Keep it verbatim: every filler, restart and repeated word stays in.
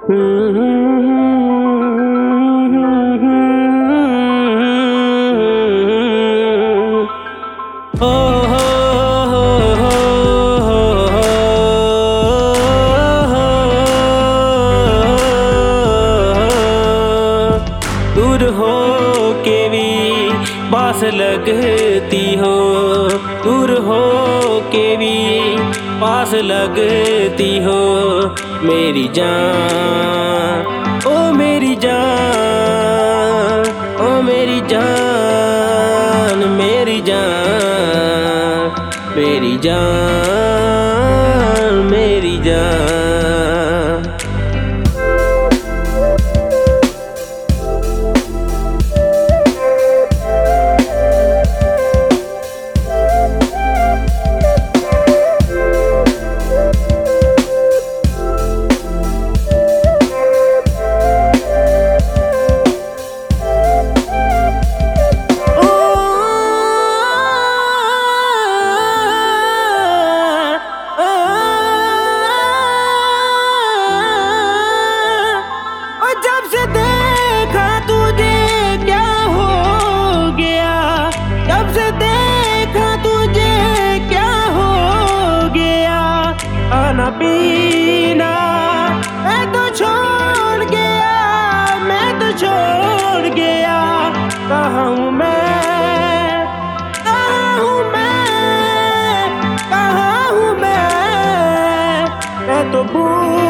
हो हो हो हो दूर हो के भी पास लगती हो, दूर हो के भी पास लगती हो मेरी जान, ओ मेरी जान, ओ मेरी जान, मेरी जान, मेरी जान, मेरी जान। जब से देखा तुझे क्या हो गया, जब से देखा तुझे क्या हो गया, खाना पीना मैं तो छोड़ गया, मैं तो छोड़ गया। कहाँ हूँ मैं, कहाँ हूँ मैं, कहाँ हूँ मैं, मैं तो भूल